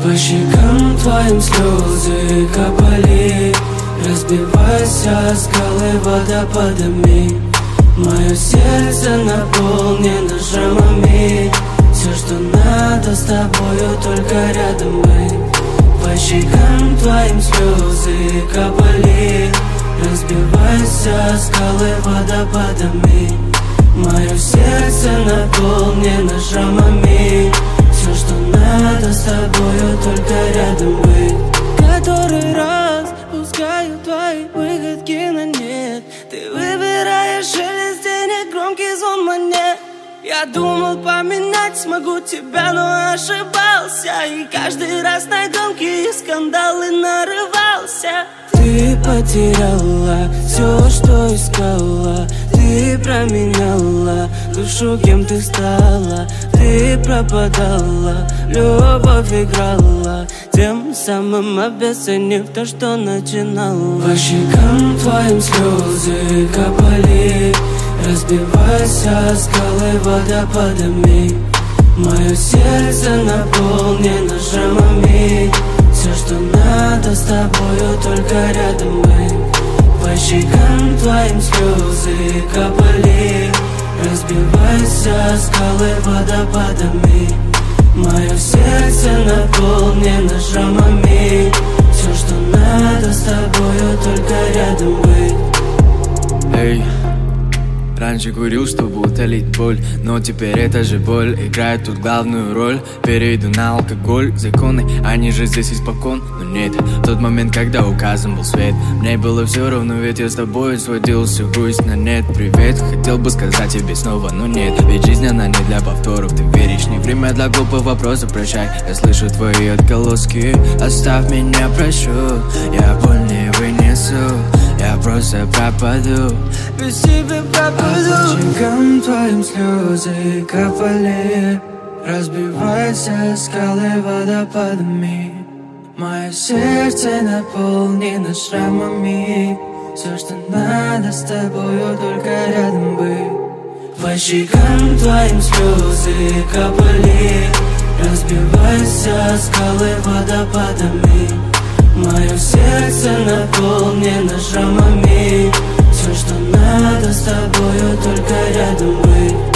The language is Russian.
По щекам твоим слезы капали, разбивайся о скалы водопадами. Мое сердце наполнено шрамами. Все, что надо, с тобою только рядом быть. По щекам твоим слезы капали, разбивайся о скалы водопадами. Мое сердце наполнено шрамами. Все, что надо, с тобою только рядом быть. Который раз пускаю твои выходки на нет. Ты выбираешь шелест денег, громкий звон монет. Я думал поменять смогу тебя, но ошибался. И каждый раз на громкие скандалы нарывался. Ты потеряла все, что искала. Ты променяла душу, кем ты стала. Ты пропадала, любовь играла, тем самым обесценив то, что начинала. По щекам твоим слезы капали, разбивайся о скалы водопадами. Мое сердце наполнено шрамами. Все, что надо, с тобою только рядом быть. По щекам твоим слезы капали, разбивайся о скалы водопадами. Мое сердце наполнено шрамами. Все, что надо, с тобою только рядом быть. Эй, раньше курил, чтобы утолить боль, но теперь эта же боль играет тут главную роль. Перейду на алкоголь, законы, они же здесь испокон. Но нет, в тот момент, когда указан был свет, мне было все равно, ведь я с тобой сводил всю грусть на нет. Привет, хотел бы сказать тебе снова, но нет, ведь жизнь она не для повторов. Ты веришь, не время для глупых вопросов, прощай. Я слышу твои отголоски, оставь меня, прошу. Я боль не вынесу, я просто пропаду, без тебя пропаду. По щекам твоим слезы капали, разбивайся о скалы водопадами. Мое сердце наполнено шрамами. Все, что надо, с тобою только рядом быть. По щекам твоим слезы капали, разбивайся о скалы водопадами. Мое сердце наполнено шрамами. Все, что надо, с тобою только рядом быть.